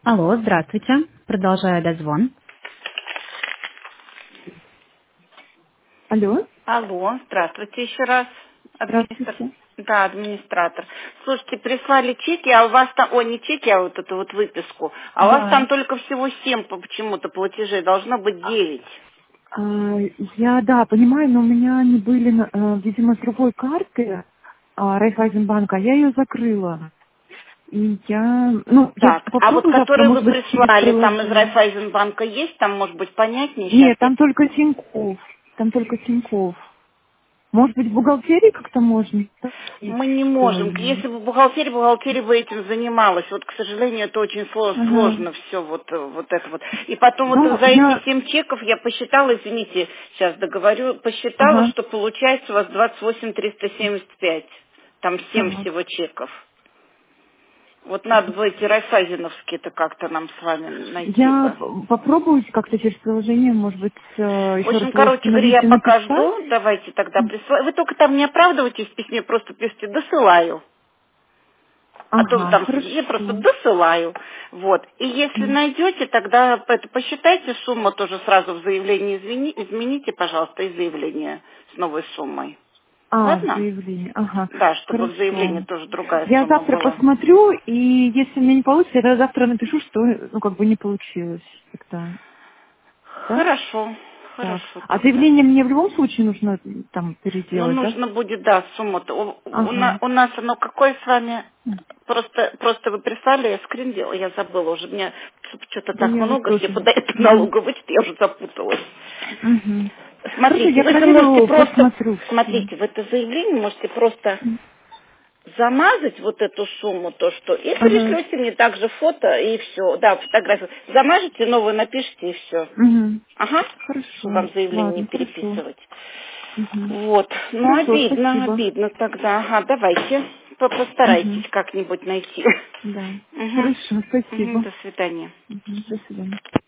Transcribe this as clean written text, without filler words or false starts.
Алло, здравствуйте. Продолжаю дозвон. Алло, Алло, здравствуйте еще раз. здравствуйте. Да, администратор. Слушайте, прислали чеки, а у вас там, не чеки, а вот эту вот выписку, а у вас Да. там только всего 7 почему-то платежей, должно быть 9. Я понимаю, но у меня они были, видимо, с другой карты Райфайзенбанка, я ее закрыла. И я Так, а вот попробую завтра, которые вы может быть, через прислали, там из приложение. Райфайзенбанка есть, там может быть понятнее сейчас? Нет, там только Тинькофф. Там только Тинькофф. Может быть, в бухгалтерии как-то можно Мы не можем. приложение? Если бы бухгалтерия бы этим занималась. Вот, к сожалению, это очень Ага. сложно все вот это вот. И потом вот Да, за эти 7 чеков я посчитала, извините, сейчас договорю, посчитала, ага. что получается у вас 28 375. Там 7 Так. всего чеков. Вот надо бы эти райфайзеновские-то как-то нам с вами найти Я бы. попробую как-то через приложение, может быть, В еще раз общем, его короче говоря, я установить и пока написать. жду. Давайте тогда присылайте. Вы только там не оправдывайтесь в письме, просто пишите «досылаю». А то Ага, там я просто хорошо. досылаю. Вот. И если М. найдете, тогда это посчитайте сумму тоже сразу в заявлении измените, пожалуйста, и заявление с новой суммой. Ладно? Заявление. Ага, Да, чтобы в заявлении хорошо. тоже другая Я сумма завтра была. посмотрю, и если у меня не получится, я завтра напишу, что, как бы не получилось тогда. Да? Хорошо, Так. хорошо А тогда. заявление мне в любом случае нужно там Ну, переделать, да? нужно будет, да, сумму-то. Ага. У нас оно какое с вами? Просто вы прислали, я скрин делала, я забыла уже. Мне что-то Да так я вот много все тоже. подает Мгм. налоговый вычет, я уже запуталась. Мгм. Хорошо, Смотрите, я вы же можете проверю, просто, посмотрю все. смотрите, в это заявление можете просто замазать вот эту сумму, то что, и Ага. пришлете мне также фото и все, да, фотографию. Замажете, новую напишите и все. Мгм. Ага, чтобы Хорошо. вам заявление не Ладно, хорошо. переписывать. Мгм. Вот, ну Хорошо, обидно, спасибо. обидно тогда. Ага, давайте, постарайтесь Мгм. как-нибудь найти. Да. Угу. Хорошо, Угу, спасибо. до свидания. Мгм. До свидания.